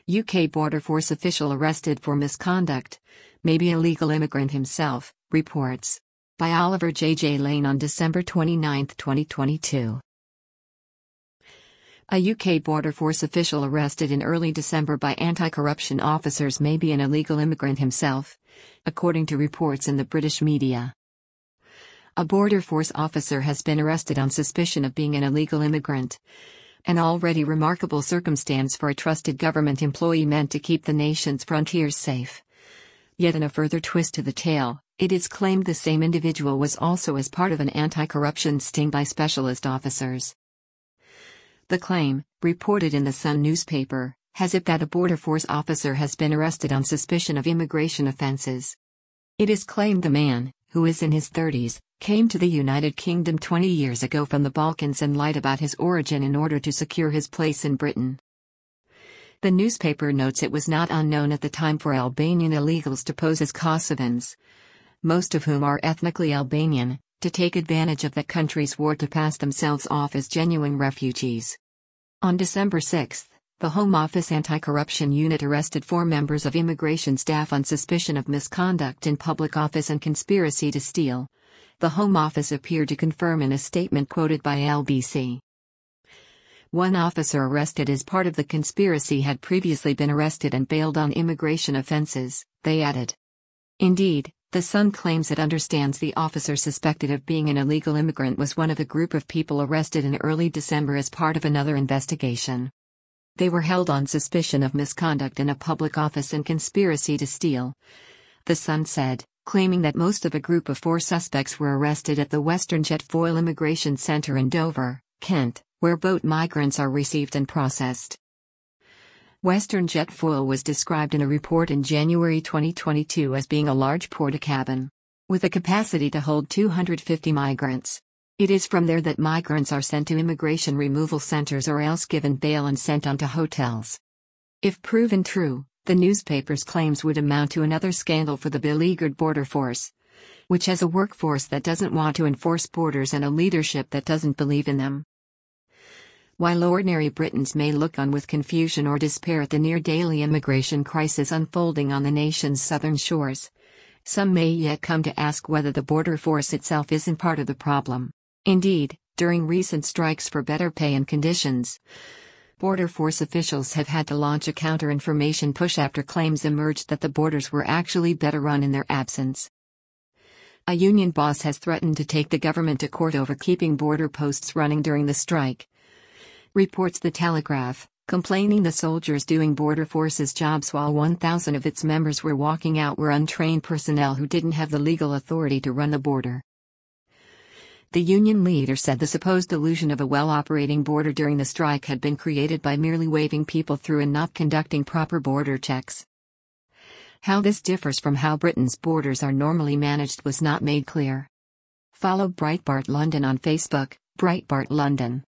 UK Border Force official arrested for misconduct, maybe illegal immigrant himself, reports. By Oliver J. Lane on December 29, 2022. A UK Border Force official arrested in early December by anti-corruption officers may be an illegal immigrant himself, according to reports in the British media. A Border Force officer has been arrested on suspicion of being an illegal immigrant, an already remarkable circumstance for a trusted government employee meant to keep the nation's frontiers safe. Yet in a further twist to the tale, it is claimed the same individual was also as part of an anti-corruption sting by specialist officers. The claim, reported in the Sun newspaper, has it that a Border Force officer has been arrested on suspicion of immigration offences. It is claimed the man, who is in his 30s, came to the United Kingdom 20 years ago from the Balkans and lied about his origin in order to secure his place in Britain. The newspaper notes it was not unknown at the time for Albanian illegals to pose as Kosovans, most of whom are ethnically Albanian, to take advantage of that country's war to pass themselves off as genuine refugees. On December 6, the Home Office Anti-Corruption Unit arrested 4 members of immigration staff on suspicion of misconduct in public office and conspiracy to steal. The Home Office appeared to confirm in a statement quoted by LBC. One officer arrested as part of the conspiracy had previously been arrested and bailed on immigration offences, they added. Indeed, The Sun claims it understands the officer suspected of being an illegal immigrant was one of a group of people arrested in early December as part of another investigation. They were held on suspicion of misconduct in a public office and conspiracy to steal, The Sun said, claiming that most of a group of 4 suspects were arrested at the Western Jetfoil Immigration Centre in Dover, Kent, where boat migrants are received and processed. Western Jetfoil was described in a report in January 2022 as being a large porta-cabin with a capacity to hold 250 migrants. It is from there that migrants are sent to immigration removal centers or else given bail and sent on to hotels. If proven true, the newspaper's claims would amount to another scandal for the beleaguered border force, which has a workforce that doesn't want to enforce borders and a leadership that doesn't believe in them. While ordinary Britons may look on with confusion or despair at the near-daily immigration crisis unfolding on the nation's southern shores, some may yet come to ask whether the border force itself isn't part of the problem. Indeed, during recent strikes for better pay and conditions, border force officials have had to launch a counter-information push after claims emerged that the borders were actually better run in their absence. A union boss has threatened to take the government to court over keeping border posts running during the strike, reports The Telegraph, complaining the soldiers doing border force's jobs while 1,000 of its members were walking out were untrained personnel who didn't have the legal authority to run the border. The union leader said the supposed illusion of a well-operating border during the strike had been created by merely waving people through and not conducting proper border checks. How this differs from how Britain's borders are normally managed was not made clear. Follow Breitbart London on Facebook, Breitbart London.